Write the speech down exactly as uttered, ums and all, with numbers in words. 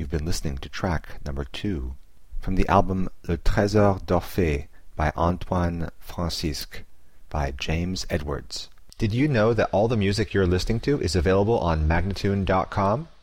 You've been listening to track number two from the album Le Trésor d'Orphée by Antoine Francisque by James Edwards. Did you know that all the music you're listening to is available on Magnatune dot com?